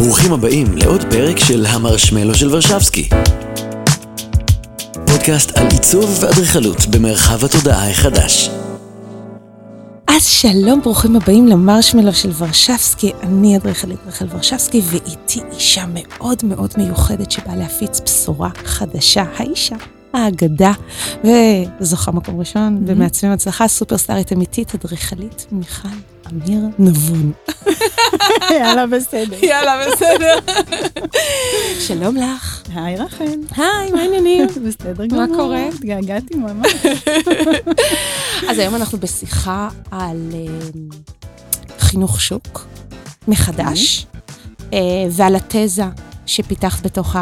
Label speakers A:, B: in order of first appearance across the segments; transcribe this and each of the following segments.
A: ברוכים הבאים לעוד פרק של המרשמלו של ורשבסקי. פודקאסט על עיצוב ואדריכלות במרחב התודעה החדש.
B: אז שלום, ברוכים הבאים למרשמלו של ורשבסקי. אני אדריכלית רחל ורשבסקי, ואיתי אישה מאוד מאוד מיוחדת שבאה להפיץ בשורה חדשה. האישה, האגדה, וזוכה מקום ראשון, ומעצבים הצלחה, סופרסטארית אמיתית, אדריכלית מיכל אמיר נבון.
C: יאללה בסדר.
B: יאללה בסדר. שלום לך.
C: היי רחל.
B: היי, מה העניינים?
C: בסדר גמור.
B: מה קורה?
C: התגעגעתי ממש.
B: אז היום אנחנו בשיחה על חינוך שוק מחדש, ועל התזה שפיתחת בתוך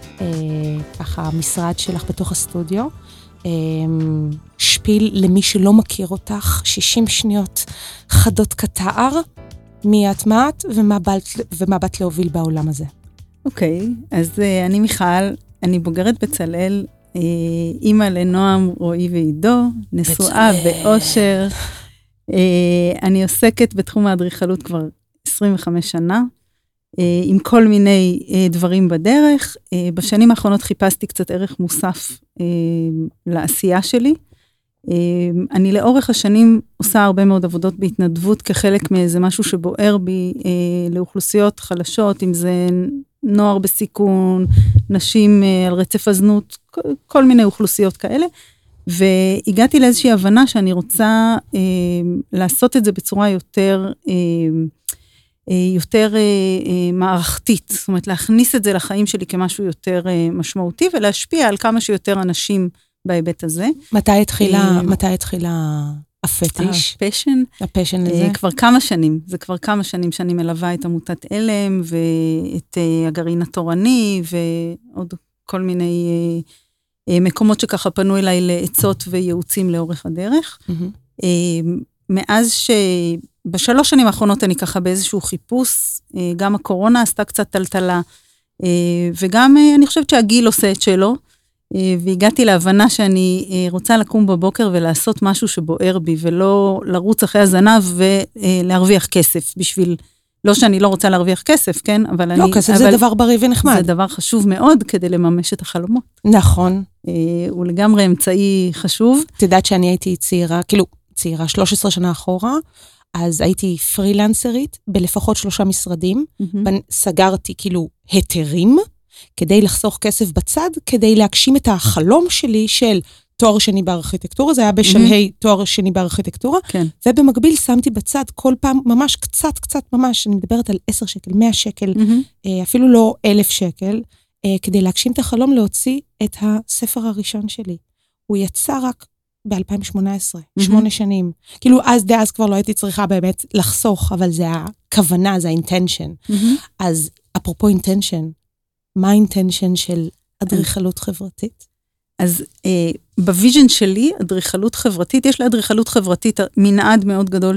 B: המשרד שלך, בתוך הסטודיו. שפיל למי שלא מכיר אותך, 60 שניות חדות כתער, מי את מעט ומה באת להוביל בעולם הזה.
C: אוקיי, אז אני מיכל, אני בוגרת בצלאל, אימא לנועם, רועי ועידו, נשואה באושר. אני עוסקת בתחום האדריכלות כבר 25 שנה, עם כל מיני דברים בדרך. בשנים האחרונות חיפשתי קצת ערך מוסף לעשייה שלי. אני לאורך השנים עושה הרבה מאוד עבודות בהתנדבות, כחלק מאיזה משהו שבוער בי לאוכלוסיות חלשות, אם זה נוער בסיכון, נשים על רצף הזנות, כל מיני אוכלוסיות כאלה. והגעתי לאיזושהי הבנה שאני רוצה לעשות את זה בצורה יותר מערכתית, זאת אומרת, להכניס את זה לחיים שלי כמשהו יותר משמעותי, ולהשפיע על כמה שיותר אנשים בהיבט הזה.
B: מתי התחילה הפטיש? הפשן לזה?
C: כבר כמה שנים, זה כבר כמה שנים שאני מלווה את עמותת אלם, ואת הגרעין התורני, ועוד כל מיני מקומות שככה פנו אליי לעצות וייעוצים לאורך הדרך. מאז בשלוש שנים האחרונות אני ככה באיזשהו חיפוש, גם הקורונה עשתה קצת טלטלה, וגם אני חושבת שהגיל עושה את שלו, והגעתי להבנה שאני רוצה לקום בבוקר ולעשות משהו שבוער בי, ולא לרוץ אחרי הזנב ולהרוויח כסף, בשביל, לא שאני לא רוצה להרוויח כסף, כן? אבל
B: לא, כסף זה דבר בריא ונחמד.
C: זה דבר חשוב מאוד כדי לממש את החלומות.
B: נכון.
C: הוא לגמרי אמצעי חשוב.
B: תדעת שאני הייתי צעירה, 13 שנה אחורה, אז הייתי פרילנסרית בלפחות 3 משרדים, סגרתי היתרים, כדי לחסוך כסף בצד, כדי להגשים את החלום שלי של תואר שני בארכיטקטורה, זה היה בשלהי תואר שני בארכיטקטורה, ובמקביל שמתי בצד כל פעם, ממש קצת, ממש, אני מדברת על 10 שקל, 100 שקל, אפילו לא 1,000 שקל, כדי להגשים את החלום להוציא את הספר הראשון שלי. הוא יצא רק ב-2018, 8 שנים. דאז כבר לא הייתי צריכה באמת לחסוך, אבל זה הכוונה, זה האינטנשן. אז אפרופו אינטנשן, מה האינטנשן של אדריכלות חברתית?
C: אז בוויז'ן שלי, אדריכלות חברתית, יש לאדריכלות חברתית מנעד מאוד גדול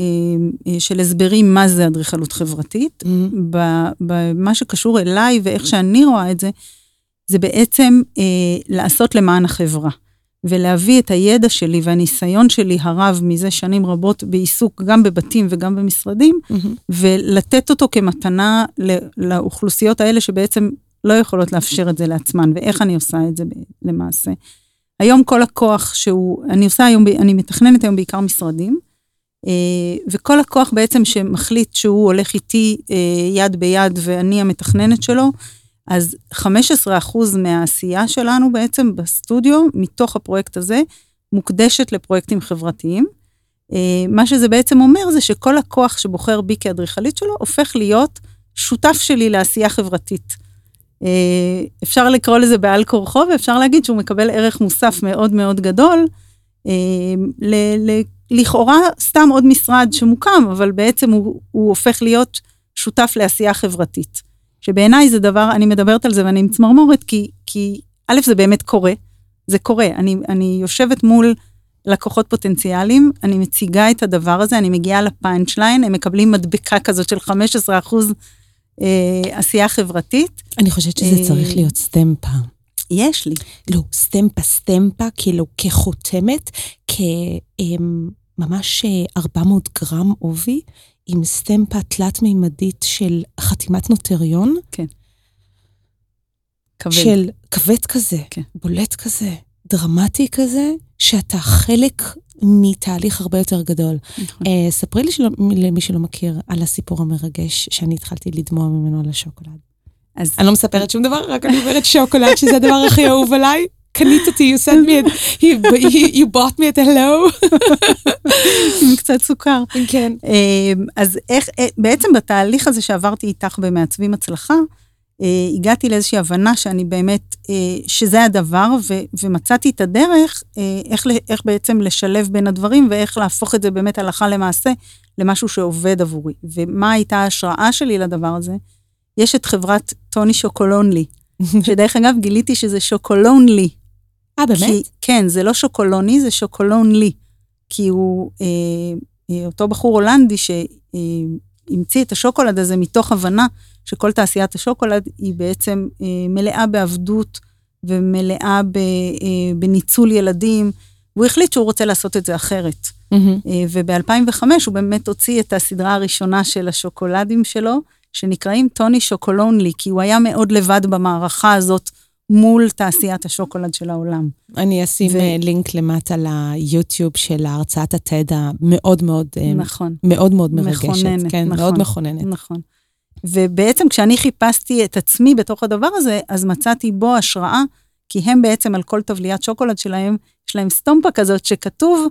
C: של הסברים מה זה אדריכלות חברתית. במה שקשור אליי ואיך שאני רואה את זה, זה בעצם לעשות למען החברה. ולהביא את הידע שלי והניסיון שלי הרב מזה שנים רבות בעיסוק גם בבתים וגם במשרדים, ולתת אותו כמתנה לאוכלוסיות האלה שבעצם לא יכולות לאפשר את זה לעצמן, ואיך אני עושה את זה למעשה. היום כל הכוח אני מתכננת היום בעיקר משרדים, וכל הכוח בעצם שמחליט שהוא הולך איתי יד ביד ואני המתכננת שלו, אז 15% מהעשייה שלנו בעצם בסטודיו, מתוך הפרויקט הזה, מוקדשת לפרויקטים חברתיים. מה שזה בעצם אומר זה שכל הכוח שבוחר בי כאדריכלית שלו, הופך להיות שותף שלי לעשייה חברתית. אפשר לקרוא לזה בעל כורחו, ואפשר להגיד שהוא מקבל ערך מוסף מאוד מאוד גדול, לכאורה סתם עוד משרד שמוקם, אבל בעצם הוא הופך להיות שותף לעשייה חברתית. שבעיניי זה דבר, אני מדברת על זה ואני מצמרמורת, כי א' זה באמת קורה, זה קורה, אני יושבת מול לקוחות פוטנציאליים, אני מציגה את הדבר הזה, אני מגיעה לפאנץ' ליין, הם מקבלים מדבקה כזאת של 15% עשייה חברתית.
B: אני חושבת שזה צריך להיות סטמפה.
C: יש לי.
B: לא, סטמפה, כחותמת, ממש 400 גרם עובי, עם סטמפה תלת-מימדית של חתימת נוטריון.
C: כן. כבד.
B: של כבד כזה, כן. בולט כזה, דרמטי כזה, שאתה חלק מתהליך הרבה יותר גדול. נכון. ספרי לי למי שלא מכיר על הסיפור המרגש, שאני התחלתי לדמוע ממנו על השוקולד. אז... אני לא מספרת שום דבר, רק אני אומרת שוקולד, שזה הדבר הכי אהוב עליי. קנית אותי, you sent me it, you bought me it, hello.
C: עם קצת סוכר.
B: כן.
C: אז איך, בעצם בתהליך הזה שעברתי איתך במעצבים הצלחה, הגעתי לאיזושהי הבנה שאני באמת, שזה הדבר, ומצאתי את הדרך, איך בעצם לשלב בין הדברים, ואיך להפוך את זה באמת הלכה למעשה, למשהו שעובד עבורי. ומה הייתה ההשראה שלי לדבר הזה? יש את חברת טוני שוקולונלי, שדרך אגב גיליתי שזה שוקולונלי.
B: באמת?
C: כן, זה לא שוקולוני, זה שוקולונלי. כי הוא, אותו בחור הולנדי שהמציא את השוקולד הזה מתוך הבנה, שכל תעשיית השוקולד היא בעצם מלאה בעבדות, ומלאה בניצול ילדים, והוא החליט שהוא רוצה לעשות את זה אחרת. וב-2005 הוא באמת הוציא את הסדרה הראשונה של השוקולדים שלו, שנקראים טוני שוקולונלי, כי הוא היה מאוד לבד במערכה הזאת, מול תעשיית השוקולד של העולם.
B: אני אשים לינק למטה ליוטיוב של הרצאת התדה, מאוד מאוד,
C: נכון.
B: מאוד מאוד מרגשת.
C: מכוננת,
B: כן,
C: נכון,
B: מאוד מכוננת.
C: נכון. ובעצם כשאני חיפשתי את עצמי בתוך הדבר הזה, אז מצאתי בו השראה, כי הם בעצם על כל תבליית שוקולד שלהם, יש להם סטומפה כזאת שכתוב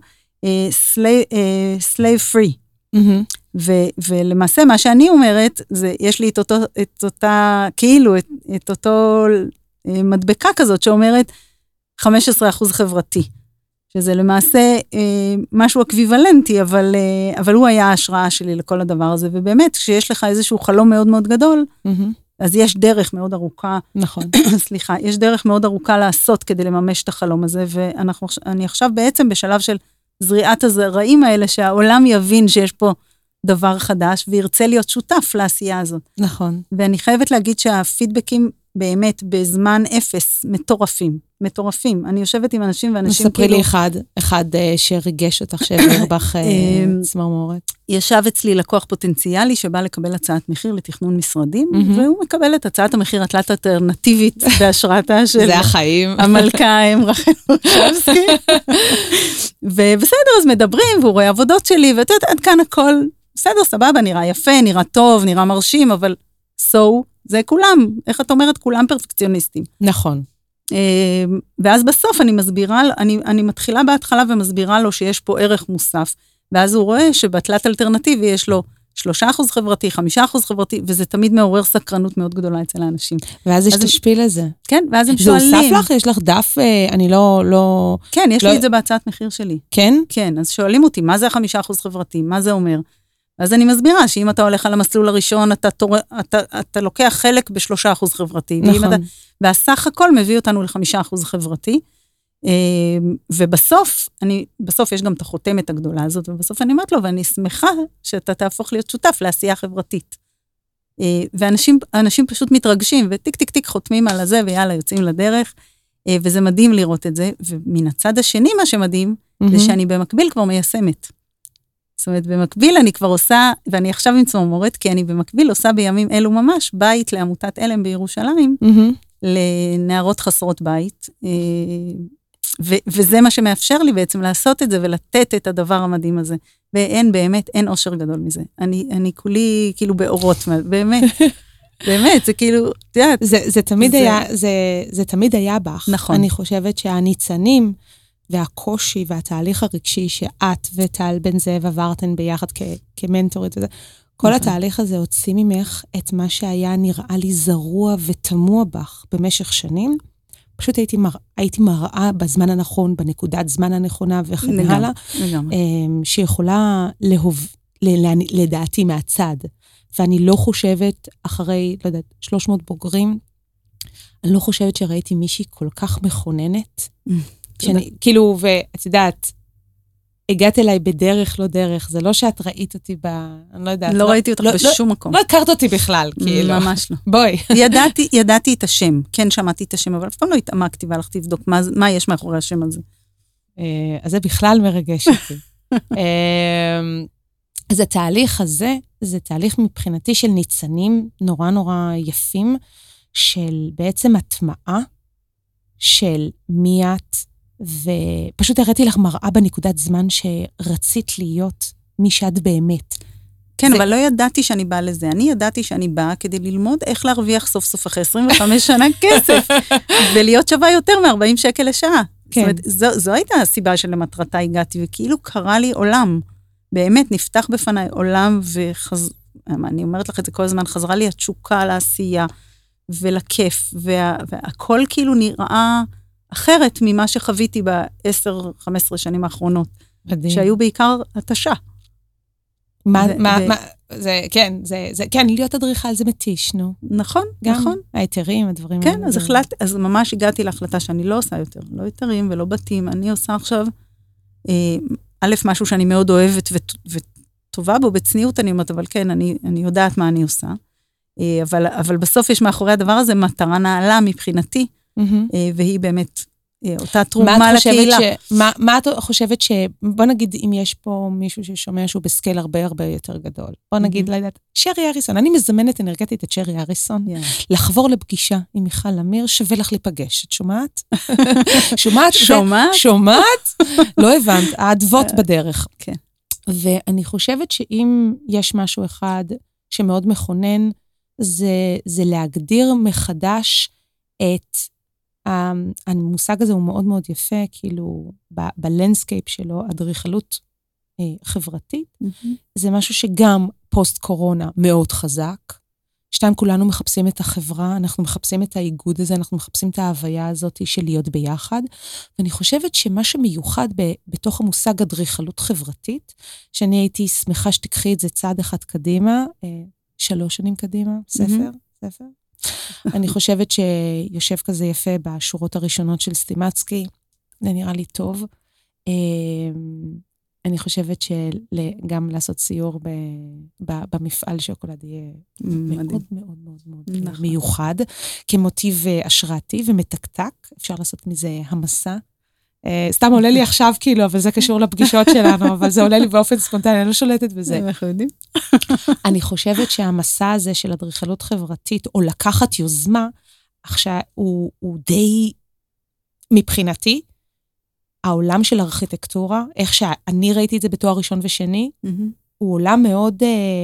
C: slave free. ולמעשה מה שאני אומרת, זה יש לי את אותה, כאילו, את אותו מדבקה כזאת שאומרת 15% חברתי, שזה למעשה משהו אקוויוולנטי, אבל הוא היה ההשראה שלי לכל הדבר הזה, ובאמת, כשיש לך איזשהו חלום מאוד מאוד גדול, אז יש דרך מאוד ארוכה,
B: נכון.
C: סליחה, יש דרך מאוד ארוכה לעשות כדי לממש את החלום הזה, ואני עכשיו בעצם בשלב של זריעת הזרעים האלה, שהעולם יבין שיש פה דבר חדש, וירצה להיות שותף לעשייה הזאת.
B: נכון.
C: ואני חייבת להגיד שהפידבקים באמת בזמן אפס, מטורפים. אני יושבת עם אנשים ואנשים
B: מספרי לי אחד שריגש אותך, שהעביר בך צמרמורת.
C: ישב אצלי לקוח פוטנציאלי שבא לקבל הצעת מחיר לתכנון משרדים, והוא מקבל את הצעת המחיר התלת-אלטרנטיבית בהשראתה של...
B: זה החיים.
C: המלכה רחל מושבסקי. ובסדר, אז מדברים, והוא רואה עבודות שלי, ואתה יודעת, עד כאן הכל, בסדר, סבבה, נראה יפה, נראה טוב, נראה מרשים, אבל זה כולם, איך את אומרת, כולם פרפקציוניסטים.
B: נכון.
C: ואז בסוף אני מסבירה, אני מתחילה בהתחלה ומסבירה לו שיש פה ערך מוסף, ואז הוא רואה שבתלת אלטרנטיבי יש לו 3% חברתי, 5% חברתי, וזה תמיד מעורר סקרנות מאוד גדולה אצל האנשים.
B: ואז יש תשפיל לזה.
C: כן, ואז הם שואלים.
B: זה הוסף לך? יש לך דף? אני לא...
C: כן, יש לי את זה בהצעת מחיר שלי.
B: כן?
C: כן, אז שואלים אותי, מה זה 5% חברתי? מה זה אומר? אז אני מסבירה שאם אתה הולך על המסלול הראשון, אתה לוקח חלק ב3% חברתי.
B: נכון.
C: והסך הכל מביא אותנו ל5% חברתי. ובסוף, יש גם את החותמת הגדולה הזאת, ובסוף אני אומרת לו, ואני שמחה שאתה תהפוך להיות שותף לעשייה חברתית. ואנשים פשוט מתרגשים, וטיק טיק טיק חותמים על הזה, ויאללה, יוצאים לדרך, וזה מדהים לראות את זה. ומן הצד השני, מה שמדהים, זה שאני במקביל כבר מיישמת. זאת אומרת, במקביל אני כבר עושה, ואני עכשיו עם צמרמורת, כי אני במקביל עושה בימים אלו ממש, בית לעמותת אלם בירושלים, לנערות חסרות בית, וזה מה שמאפשר לי בעצם לעשות את זה, ולתת את הדבר המדהים הזה. ואין באמת, אין אושר גדול מזה. אני כולי כאילו באורות, באמת, זה כאילו,
B: זה תמיד היה בך.
C: נכון.
B: אני חושבת שהניצנים, והקושי והתהליך הרגשי שאת וטל בן זאב עברתן ביחד כמנטורית, כל התהליך הזה הוציא ממך את מה שהיה נראה לי זרוע ותמוע בך במשך שנים. פשוט הייתי מראה בזמן הנכון, בנקודת זמן הנכונה וכן הלאה, שיכולה לדעתי מהצד. ואני לא חושבת, אחרי, לא יודעת, 300 בוגרים, אני לא חושבת שראיתי מישהי כל כך מכוננת, כאילו, ואת יודעת, הגעת אליי בדרך, לא דרך, זה לא שאת ראית אותי אני לא יודעת.
C: לא ראיתי אותך בשום מקום.
B: לא הכרת אותי בכלל, כאילו.
C: ממש לא.
B: בואי.
C: ידעתי את השם, כן שמעתי את השם, אבל אף פעם לא התעמקתי והלכתי לבדוק מה יש מאחורי השם הזה.
B: אז זה בכלל מרגש אותי. אז התהליך הזה, זה תהליך מבחינתי של ניצנים נורא נורא יפים, של בעצם הטמעה של מי את, ופשוט הראיתי לך מראה בנקודת זמן שרצית להיות מי שאת באמת.
C: כן, אבל לא ידעתי שאני באה לזה. אני ידעתי שאני באה כדי ללמוד איך להרוויח סוף סוף אחרי 25 שנה כסף, ולהיות שווה יותר מ-40 שקל לשעה. זאת אומרת, זו הייתה הסיבה שלמטרתה הגעתי, וכאילו קרה לי עולם. באמת, נפתח בפניי עולם, אני אומרת לך את זה כל הזמן, חזרה לי התשוקה לעשייה, ולכיף, והכל כאילו נראה אחרת ממה שחוויתי ב10-15 שנים האחרונות. שהיו בעיקר התשה.
B: כן, להיות אדריכל זה מתיש, נו.
C: נכון,
B: גם
C: נכון.
B: ההיתרים, הדברים
C: כן, אז ממש הגעתי להחלטה שאני לא עושה יותר, לא היתרים ולא בתים, אני עושה עכשיו, א', משהו שאני מאוד אוהבת וטובה בו, בצניעות אני אומרת, אבל כן, אני יודעת מה אני עושה, אבל בסוף יש מאחורי הדבר הזה מטרה נעלה מבחינתי, והיא באמת אותה תרומה לקהילה.
B: מה את חושבת בוא נגיד, אם יש פה מישהו ששומע שהוא בסקייל הרבה הרבה יותר גדול, בוא נגיד, שרי אריסון, אני מזמנת אנרגטית את שרי אריסון, לחבור לפגישה עם מיכל אמיר, שווה לך להיפגש, את שומעת? שומעת? לא הבנת, העדבות בדרך.
C: כן.
B: ואני חושבת שאם יש משהו אחד שמאוד מכונן, זה להגדיר מחדש את המושג הזה הוא מאוד מאוד יפה, כאילו, בלנדסקייפ שלו, אדריכלות חברתית, זה משהו שגם פוסט-קורונה מאוד חזק. 2, כולנו מחפשים את החברה, אנחנו מחפשים את האיגוד הזה, אנחנו מחפשים את ההוויה הזאת של להיות ביחד, ואני חושבת שמה שמיוחד בתוך המושג אדריכלות חברתית, שאני הייתי שמחה שתקחי את זה צעד אחד קדימה, 3 שנים קדימה, ספר. אני חושבת שיושב כזה יפה בשורות הראשונות של סטימצקי, זה נראה לי טוב. אני חושבת שגם לעשות סיור במפעל שוקולד יהיה מאוד מאוד מאוד מאוד מיוחד, כמוטיב השראתי ומתקתק, אפשר לעשות מזה המסע. סתם עולה לי עכשיו כאילו, אבל זה קשור לפגישות שלנו, אבל זה עולה לי באופן ספונטני, אני לא שולטת בזה.
C: אנחנו יודעים.
B: אני חושבת שהמסע הזה של אדריכלות חברתית, או לקחת יוזמה, עכשיו הוא די, מבחינתי, העולם של ארכיטקטורה, איך שאני ראיתי את זה בתואר ראשון ושני, הוא עולם מאוד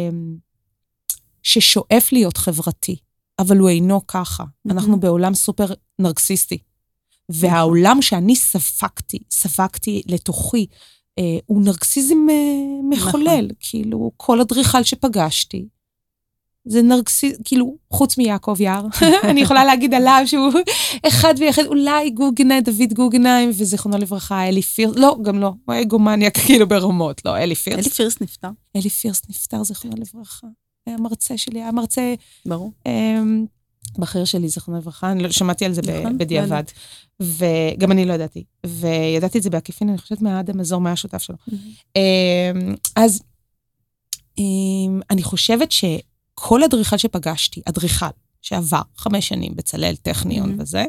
B: ששואף להיות חברתי, אבל הוא אינו ככה. אנחנו בעולם סופר נרקסיסטי. והעולם שאני ספקתי לתוכי, הוא נרקסיזם מחולל, כאילו, כל אדריכל שפגשתי, זה נרקסיזם, כאילו, חוץ מיעקב יער, אני יכולה להגיד עליו שהוא אחד ויחד, אולי דוד גוגנהיים, וזיכרונו לברכה, אלי פירס, לא, גם לא, הוא אגומניאק, כאילו ברמות, לא, אלי פירס. אלי פירס נפטר, זיכרונו לברכה. היה מרצה שלי, היה מרצה...
C: ברור.
B: בחיר שלי, זכרונו לברכה, אני שמעתי על זה בדיעבד, וגם אני לא ידעתי, וידעתי את זה בעקיפין, אני חושבת מהאדם מזור, מה השותף שלו. אז אני חושבת שכל אדריכל שפגשתי, אדריכל שעבר 5 שנים בצלל טכניון וזה,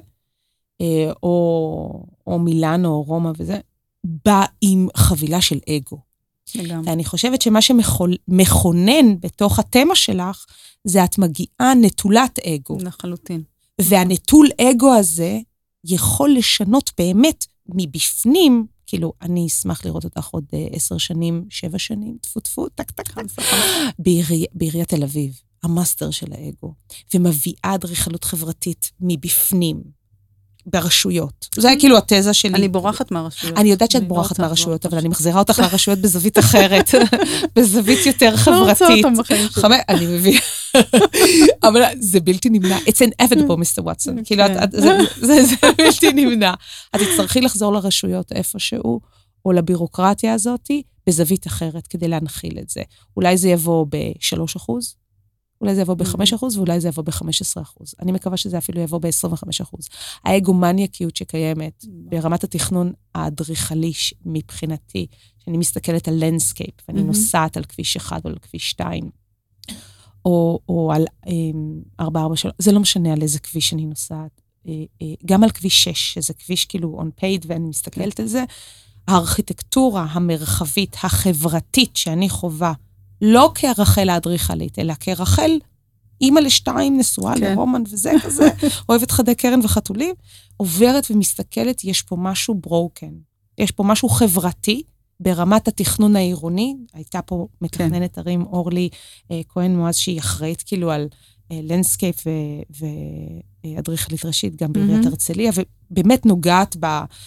B: או מילאנו או רומא וזה, בא עם חבילה של אגו. ואני חושבת שמה שמכונן בתוך התמה שלך, זה את מגיעה נטולת אגו.
C: לחלוטין.
B: והנטול אגו הזה יכול לשנות באמת מבפנים, כאילו, אני אשמח לראות אותך עוד 10 שנים, 7 שנים, טפו, טק, בעיריית תל אביב, המאסטר של האגו, ומביאה אדריכלות חברתית מבפנים. ברשויות. זה היה כאילו התזה שלי.
C: אני בורחת מהרשויות.
B: אני יודעת שאת בורחת מהרשויות, אבל אני מחזירה אותך לרשויות בזווית אחרת, בזווית יותר חברתית.
C: לא רוצה אותם בחיים שלי.
B: אני מביאה. אבל זה בלתי נמנע. It's inevitable, Mr. Watson. כאילו, זה בלתי נמנע. את תצטרכי לחזור לרשויות איפשהו, או לבירוקרטיה הזאת, בזווית אחרת, כדי להנחיל את זה. אולי זה יבוא ב3%, אולי זה יבוא ב5%, ואולי זה יבוא ב15%. אני מקווה שזה אפילו יבוא ב25%. האגומניאקיות שקיימת ברמת התכנון האדריכלי מבחינתי, שאני מסתכלת על לנדסקייפ, ואני נוסעת על כביש 1 או על כביש 2, או על 443, זה לא משנה על איזה כביש אני נוסעת. גם על כביש 6, שזה כביש כאילו on paid, ואני מסתכלת על זה, הארכיטקטורה המרחבית, החברתית שאני חובה, לא כרחל האדריכלית, אלא כרחל אימא לשתיים, נשואה לרומן וזה כזה, אוהבת חדי קרן וחתולים, עוברת ומסתכלת, יש פה משהו ברוקן. יש פה משהו חברתי, ברמת התכנון העירוני, הייתה פה מתכננת ערים אורלי כהן מועז, שהיא אחראית כאילו על לנדסקייפ ואדריכלית ראשית, גם בעיריית הרצליה, ובאמת נוגעת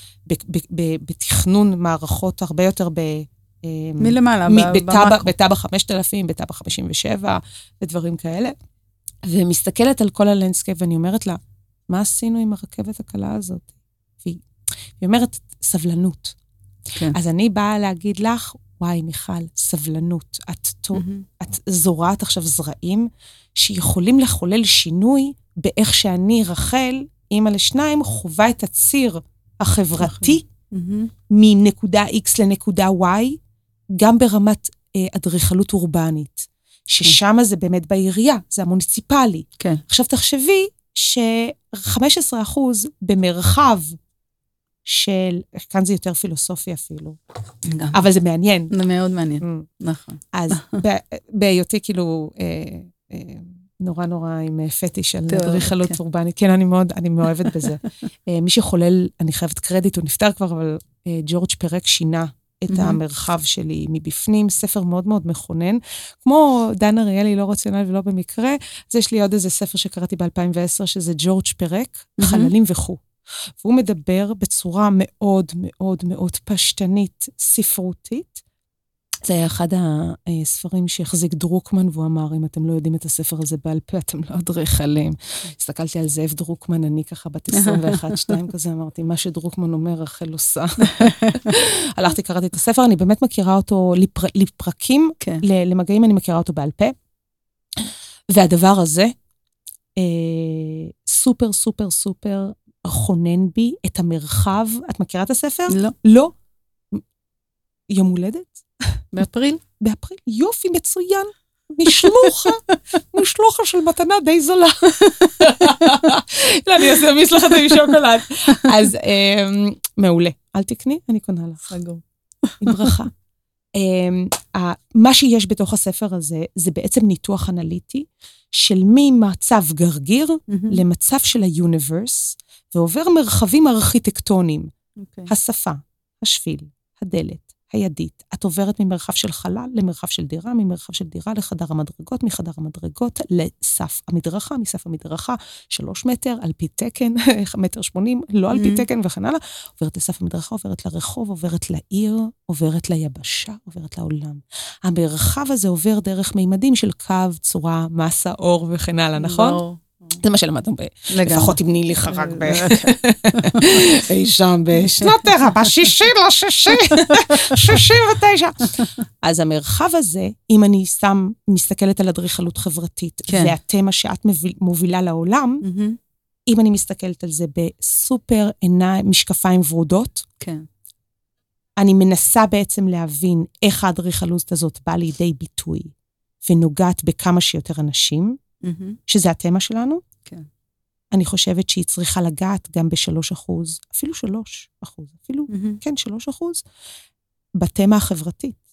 B: בתכנון מערכות הרבה יותר
C: מלמעלה,
B: בטאבה 5000, בטאבה 57, ודברים כאלה. ומסתכלת על כל הלנדסקייפ, ואני אומרת לה, מה עשינו עם הרכבת הקלה הזאת? והיא אומרת, סבלנות. כן. אז אני באה להגיד לך, וואי, מיכל, סבלנות. את זורעת עכשיו זרעים, שיכולים לחולל שינוי, באיך שאני, רחל, אימא לשניים, חובה את הציר החברתי, מנקודה X לנקודה Y, גם ברמת אדריכלות אורבנית, ששם זה באמת בעירייה, זה המוניציפלי.
C: כן.
B: עכשיו תחשבי ש15% במרחב של, כאן זה יותר פילוסופי אפילו, אבל זה מעניין.
C: זה מאוד מעניין, נכון.
B: אז בהיותי כאילו נורא עם פטיש של אדריכלות אורבנית, כן, אני מאוהבת בזה. מי שחולל, אני חייבת קרדיט, הוא נפטר כבר, אבל ג'ורג' פרק שינה את המרחב שלי מבפנים, ספר מאוד מאוד מכונן, כמו דן אריאלי, לא רציונל ולא במקרה, אז יש לי עוד איזה ספר שקראתי ב-2010, שזה ג'ורג' פרק, חללים וכו'. והוא מדבר בצורה מאוד מאוד מאוד פשטנית, ספרותית. זה היה אחד הספרים שהחזיק דרוקמן, והוא אמר, אם אתם לא יודעים את הספר הזה בעל פה, אתם לא אדריכלים. הסתכלתי על זאב דרוקמן, אני ככה בת 21-2 כזה, אמרתי, מה שדרוקמן אומר, רחל עושה. הלכתי, קראתי את הספר, אני באמת מכירה אותו לפרקים, למגעים אני מכירה אותו בעל פה. והדבר הזה, סופר, סופר, סופר, חונן בי את המרחב. את מכירה את הספר?
C: לא.
B: לא. יום הולדת?
C: באפריל?
B: באפריל. יופי, מצוין. משלוחה של מתנה די זולה. לא, אני אעשה מיס לך את משוקולד. אז מעולה. אל תקני, אני קונה לך.
C: סגור.
B: עם ברכה. מה שיש בתוך הספר הזה, זה בעצם ניתוח אנליטי, של ממצב גרגיר למצב של היוניברס, ועובר מרחבים ארכיטקטוניים. השפה, השביל, הדלת, הידית. את עוברת ממרחב של חלל למרחב של דירה, ממרחב של דירה לחדר המדרגות, מחדר המדרגות לסף המדרכה, מסף המדרכה 3 מטר, על פי תקן, 1.80 מטר, לא על פי תקן וכן הלאה. עוברת לסף המדרכה, עוברת לרחוב, עוברת לעיר, עוברת ליבשה, עוברת לעולם. המרחב הזה עובר דרך מימדים של קו, צורה, מסה, אור וכן הלאה, נכון? זה מה שלמדנו לפחות אם נילי חרק אי שם בשנת ב-69. אז המרחב הזה, אם אני מסתכלת על אדריכלות חברתית, והתמה שאת מובילה לעולם, אם אני מסתכלת על זה בסופר עיניים, משקפיים ורודות, אני מנסה בעצם להבין איך האדריכלות הזאת באה לידי ביטוי, ונוגעת בכמה שיותר אנשים, שזה התמה שלנו.
C: כן.
B: אני חושבת שהיא צריכה לגעת גם ב3%, אפילו 3%, אפילו, כן, 3%, בתמה החברתית.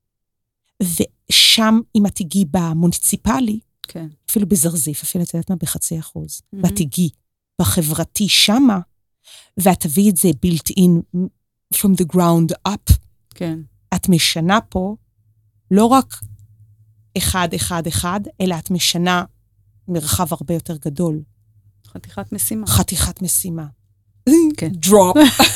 B: ושם, אם את תגיעי במוניציפלי,
C: כן.
B: אפילו בזרזיף, אפילו את יודעת מה, ב0.5%, ואת תגיעי בחברתי שמה, ואת תביא את זה built in from the ground up,
C: כן.
B: את משנה פה, לא רק 1-1-1, אלא את משנה מרחב הרבה יותר גדול.
C: חתיכת משימה.
B: חתיכת משימה.
C: כן.
B: דרופ.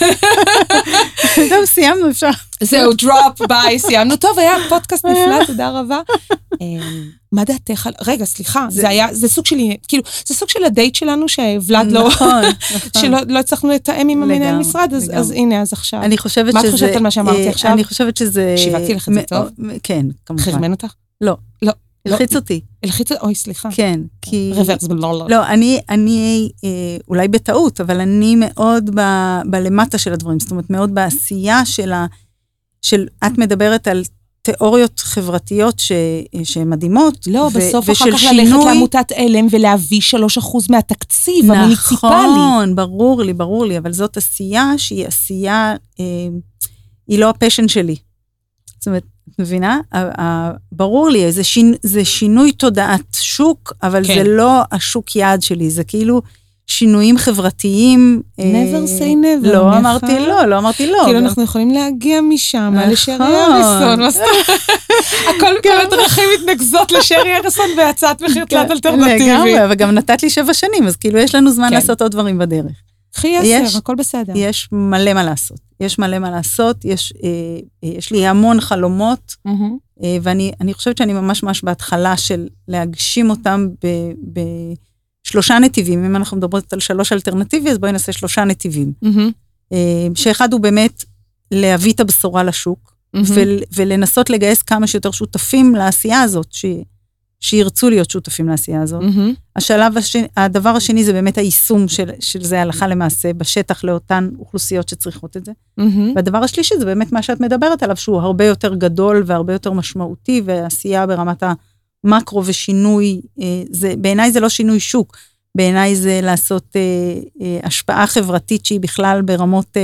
C: זהו, סיימנו, אפשר.
B: זהו, דרופ, ביי, סיימנו. טוב, היה פודקאסט נפלא, תודה רבה. מה דעתך? רגע, סליחה, זה סוג שלי, כאילו, זה סוג של הדייט שלנו, שהבלד לא, שלא הצלחנו לתאם עם המנהל משרד, אז הנה, אז עכשיו.
C: אני חושבת שזה...
B: מה את חושבת על מה שאמרתי עכשיו?
C: אני חושבת שזה...
B: שיווקתי לך את זה טוב?
C: כן, כמובן.
B: חרמן אותך?
C: לא.
B: לא.
C: הלחיץ אותי.
B: הלחיץ אותי, אוי, סליחה.
C: כן, כי...
B: רוורס,
C: לא, אני אולי בטעות, אבל אני מאוד בלמטה של הדברים, זאת אומרת, מאוד בעשייה של את מדברת על תיאוריות חברתיות שהן מדהימות,
B: לא, בסוף אחר כך ללכת לעמותת אלם ולהביא 3% מהתקציב המוניציפלי.
C: נכון, ברור לי, אבל זאת עשייה שהיא עשייה היא לא הפשן שלי. זאת אומרת, מבינה? ברור לי, זה שינוי תודעת שוק, אבל זה לא השוק יעד שלי, זה כאילו שינויים חברתיים.
B: never say never.
C: לא אמרתי לא.
B: כאילו אנחנו יכולים להגיע משם, לשרי אריסון. כל הדרכים מתנגזות לשרי אריסון והצעת מחיר תלת אלטרנטיבי.
C: לגמרי, וגם נתת לי 7 שנים, אז כאילו יש לנו זמן לעשות עוד דברים בדרך.
B: קחי 10, הכל בסדר.
C: יש מלא מה לעשות. יש לי המון חלומות, ואני חושבת שאני ממש בהתחלה של להגשים אותם ב3 נתיבים. אם אנחנו מדברות על 3 אלטרנטיבי, אז בואי נעשה 3 נתיבים. שאחד הוא באמת להביא את הבשורה לשוק, ולנסות לגייס כמה שיותר שותפים לעשייה הזאת, שירצו להיות שותפים לעשייה הזאת. הדבר השני זה באמת היישום של זה הלכה למעשה בשטח לאותן אוכלוסיות שצריכות את זה. והדבר השלישי זה באמת מה שאת מדברת עליו, שהוא הרבה יותר גדול והרבה יותר משמעותי, ועשייה ברמת המקרו ושינוי, בעיניי זה לא שינוי שוק, בעיניי זה לעשות השפעה חברתית שהיא בכלל ברמות,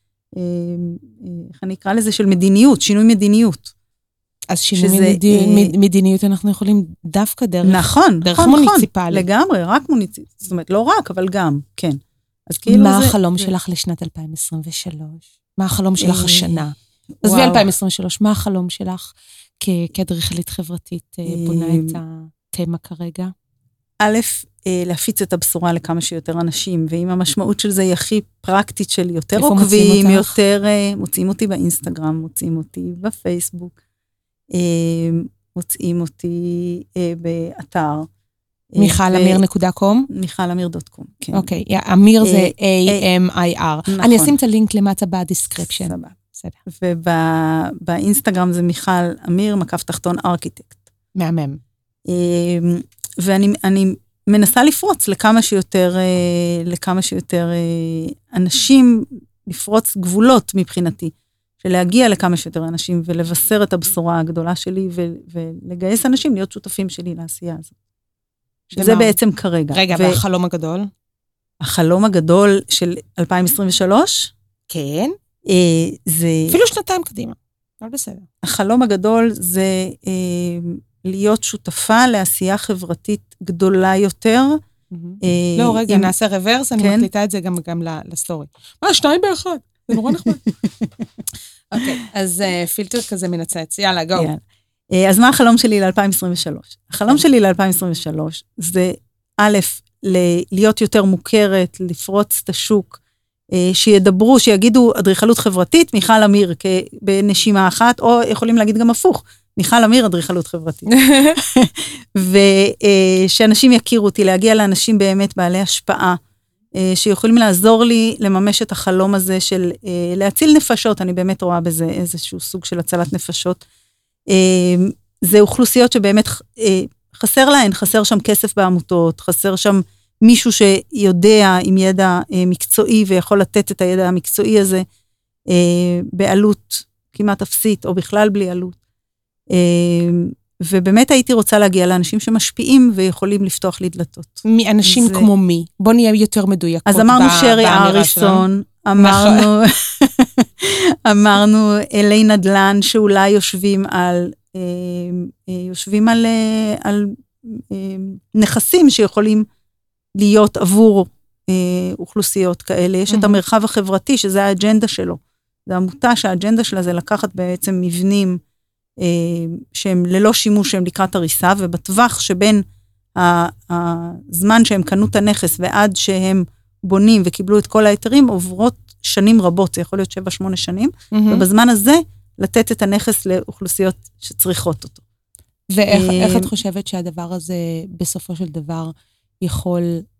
C: איך אני אקרא לזה, של מדיניות, שינוי מדיניות.
B: אז שינוי מדיניות אנחנו יכולים דווקא דרך מוניציפלי.
C: לגמרי, רק מוניציפלי. זאת אומרת, לא רק, אבל גם, כן.
B: מה החלום שלך לשנת 2023? מה החלום שלך השנה? עזבי 2023, מה החלום שלך כאדריכלית חברתית בונה את התמה כרגע?
C: א', להפיץ את הבשורה לכמה שיותר אנשים, ואם המשמעות של זה היא הכי פרקטית של יותר עוקבים, יותר מוצאים אותי באינסטגרם, מוצאים אותי בפייסבוק, מוצאים אותי באתר.
B: michalamir.com?
C: michalamir.com, כן.
B: אוקיי, אמיר זה A-M-I-R. אני אשים את הלינק למטה בדיסקריפשן.
C: סבבה. ובאינסטגרם זה מיכל אמיר, מקף תחתון ארכיטקט.
B: מהמם.
C: ואני מנסה לפרוץ לכמה שיותר אנשים, לפרוץ גבולות מבחינתי. של להגיע לכמה שיותר אנשים, ולבשר את הבשורה הגדולה שלי, ולגייס אנשים להיות שותפים שלי לעשייה הזאת. שזה בעצם כרגע.
B: רגע, והחלום הגדול?
C: החלום הגדול של 2023?
B: כן.
C: זה...
B: אפילו 2 קדימה. לא בסדר.
C: החלום הגדול זה להיות שותפה לעשייה חברתית גדולה יותר.
B: לא, רגע, נעשה רוורס, אני מקליטה את זה גם לסטורי. 2 ב-1. זה נורא נחמד. אוקיי, אז פילטר כזה מנצץ. יאללה, גו.
C: אז מה החלום שלי ל-2023? החלום שלי ל-2023 זה א', להיות יותר מוכרת, לפרוץ את השוק, שידברו, שיגידו אדריכלות חברתית, מיכל אמיר בנשימה אחת, או יכולים להגיד גם הפוך, מיכל אמיר אדריכלות חברתית. ושאנשים יכירו אותי, להגיע לאנשים באמת בעלי השפעה, שיכולים לעזור לי לממש את החלום הזה של להציל נפשות, אני באמת רואה בזה איזשהו סוג של הצלת נפשות. זה אוכלוסיות שבאמת חסר שם כסף בעמותות, חסר שם מישהו שיודע עם ידע מקצועי ויכול לתת את הידע המקצועי הזה בעלות כמעט אפסית או בכלל בלי עלות. ובאמת הייתי רוצה להגיע לאנשים שמשפיעים ויכולים לפתוח לי דלתות.
B: מאנשים כמו מי? בוא נהיה יותר מדויקות.
C: אז אמרנו שרי אריסון, אמרנו אלי נדל"ן שאולי יושבים על נכסים שיכולים להיות עבור אוכלוסיות כאלה. יש את המרחב החברתי שזה האג'נדה שלו. זו עמותה שהאג'נדה שלה זה לקחת בעצם מבנים שהם ללא שימוש, שהם לקראת הריסה, ובטווח שבין הזמן שהם קנו את הנכס ועד שהם בונים וקיבלו את כל היתרים, עוברות שנים רבות, זה יכול להיות 7-8 שנים, ובזמן הזה לתת את הנכס לאוכלוסיות שצריכות אותו.
B: ואיך את חושבת שהדבר הזה בסופו של דבר יכול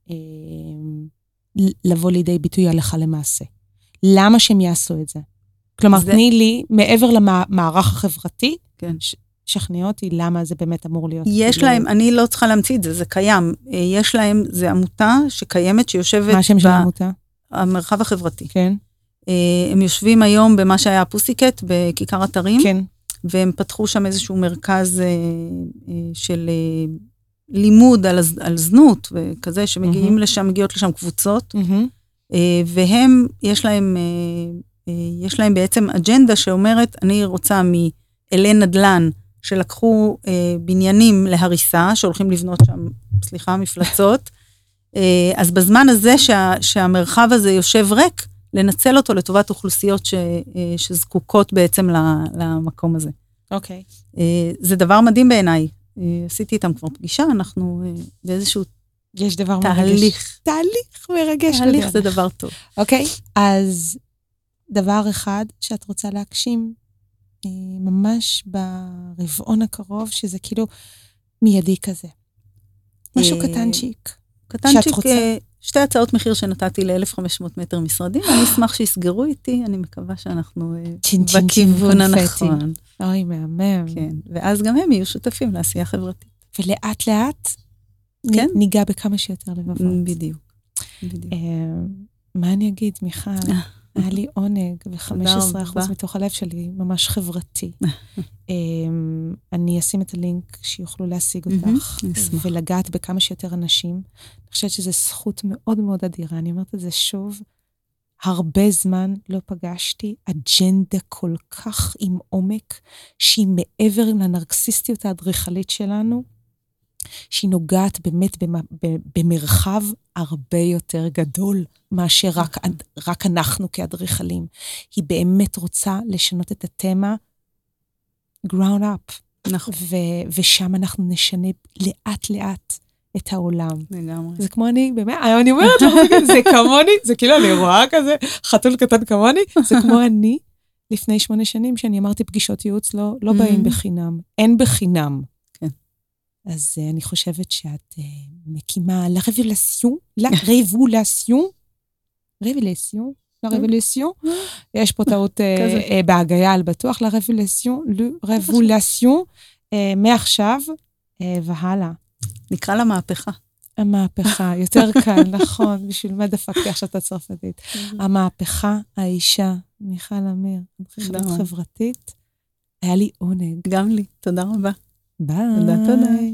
B: לבוא לידי ביטוי הלכה למעשה? למה שהם יעשו את זה? כלומר, תני לי, מעבר למערך החברתי, שכנעי אותי למה זה באמת אמור להיות.
C: יש להם, אני לא צריכה להמציא את זה, זה קיים. יש להם, זה עמותה שקיימת, שיושבת...
B: מה השם של העמותה?
C: המרחב החברתי.
B: כן.
C: הם יושבים היום במה שהיה פוסיקט, בכיכר אתרים.
B: כן.
C: והם פתחו שם איזשהו מרכז של לימוד על זנות, וכזה שמגיעים לשם, מגיעות לשם קבוצות. והם, יש להם יש להם בעצם אג'נדה שאומרת, אני רוצה מאלי נדל"ן, שלקחו בניינים להריסה, שהולכים לבנות שם, מפלצות, אז בזמן הזה שהמרחב הזה יושב ריק, לנצל אותו לטובת אוכלוסיות שזקוקות בעצם למקום הזה.
B: אוקיי.
C: זה דבר מדהים בעיניי. עשיתי איתם כבר פגישה, אנחנו באיזשהו
B: יש דבר
C: תהליך.
B: תהליך מרגש.
C: תהליך זה דבר טוב.
B: אוקיי, אז דבר אחד שאת רוצה להגשים, ממש ברבעון הקרוב, שזה כאילו מיידי כזה. משהו קטנצ'יק.
C: קטנצ'יק, שתי הצעות מחיר שנתתי ל-1,500 מטר משרדים, אני אשמח שיסגרו איתי, אני מקווה שאנחנו בכיוון הנכון.
B: אוי, מהמם.
C: כן, ואז גם הם יהיו שותפים לעשייה חברתית.
B: ולאט לאט ניגע בכמה שיותר לבבות.
C: בדיוק.
B: מה אני אגיד, מיכל? היה לי עונג, ו-15% מתוך הלב שלי, ממש חברתי. אני אשים את הלינק שיוכלו להשיג אותך, ולגעת בכמה שיותר אנשים. אני חושבת שזו זכות מאוד מאוד אדירה. אני אומרת את זה שוב, הרבה זמן לא פגשתי אג'נדה כל כך עם עומק, שהיא מעבר לנרקסיסטיות האדריכלית שלנו, שהיא נוגעת באמת במרחב הרבה יותר גדול, מאשר רק אנחנו כאדריכלים. היא באמת רוצה לשנות את התמה, ground up.
C: נכון.
B: ושם אנחנו נשנה לאט לאט את העולם.
C: לגמרי.
B: זה כמו אני, באמת, אני אומרת, זה כמוני, זה כאילו אני רואה כזה, חתול קטן כמוני, זה כמו אני, לפני 8 שנים, שאני אמרתי פגישות ייעוץ, לא באים בחינם, אין בחינם. אז אני חושבת שאת מקימה לרבולציון, יש פה טעות בהגיה על בטוח, לרבולציון, מעכשיו והלאה.
C: נקרא לה מהפכה.
B: המהפכה, יותר קל, נכון, בשביל מה דפקתי עכשיו את הצרפתית. המהפכה, האישה, מיכל אמיר, אדריכלות חברתית, היה לי עונג.
C: גם לי, תודה רבה.
B: ביי.
C: תודה.